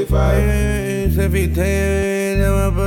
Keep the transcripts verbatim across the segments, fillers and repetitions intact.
forty-five. Every day,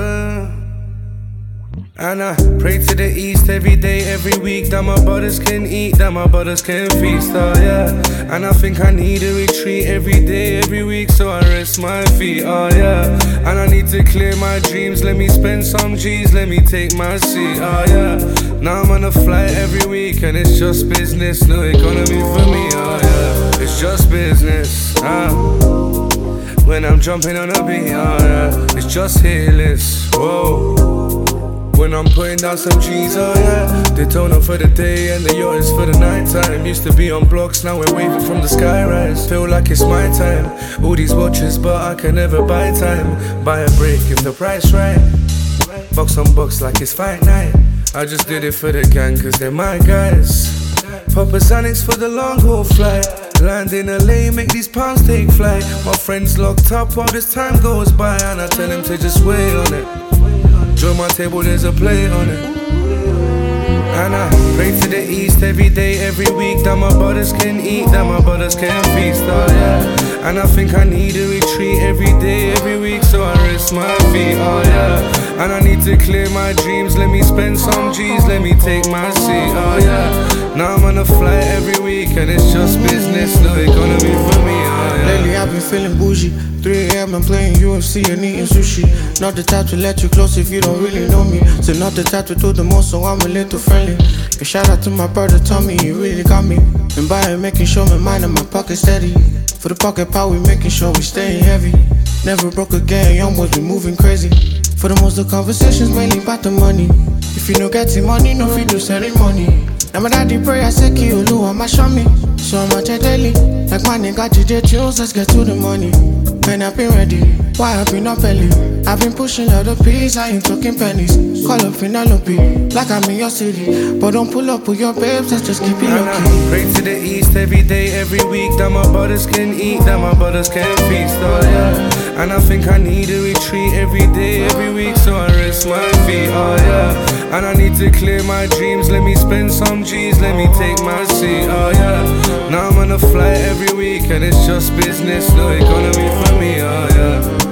and I pray to the east every day, every week, that my brothers can eat, that my brothers can feast, oh yeah. And I think I need a retreat every day, every week, so I rest my feet, oh yeah. And I need to clear my dreams, let me spend some G's, let me take my seat, oh yeah. Now I'm on a flight every week, and it's just business, no economy for me, oh yeah. It's just business, ah. When I'm jumping on a beat, oh yeah. It's just hitless, whoa. When I'm putting down some G's, oh yeah. They tone up for the day and the yacht is for the night time. Used to be on blocks, now we're waving from the skyrise. Feel like it's my time. All these watches, but I can never buy time. Buy a break if the price right. Box on box like it's fight night. I just did it for the gang cause they're my guys. Papa Xanax for the long haul flight. Land in L A, make these pounds take flight. My friends locked up while this time goes by, and I tell them to just wait on it. Join my table, there's a plate on it. And I pray to the east every day, every week, that my brothers can eat, that my brothers can feast, oh yeah. And I think I need a retreat every day, every week, so I rest my feet, oh yeah. And I need to clear my dreams, let me spend some G's, let me take my seat, oh yeah. Now I'm on a flight every week, and it's just business, no economy for me, oh yeah. Lately I've been feeling bougie. three A M I'm playing U F C and eating sushi. Not the type to let you close if you don't really know me. So not the type to do the most, so I'm a little friendly. A shout out to my brother Tommy, he really got me. Been buying, making sure my mind and my pocket steady. For the pocket power, we making sure we staying heavy. Never broke again, young boys be moving crazy. For the most, the conversations mainly about the money. If you no getting money, no fit do ceremony. Now my daddy pray, I say ki Oluwa ma show me. So much a daily, like my nigga G J Jules, let's get to the money. Man, I've been ready, why I've been up early. I've been pushing out the peas, I ain't talking pennies. Call up Penelope, like I'm in your city. But don't pull up with your babes, let's just keep it low-key. Pray to the east every day, every week, that my brothers can eat, that my brothers can feast, oh yeah. And I think I need a retreat every day, every week, so I rest my feet, oh yeah. And I need to clear my dreams, let me spend some G's, let me take my seat, oh yeah. Now I'm on a flight every week, and it's just business, no economy for me, oh yeah.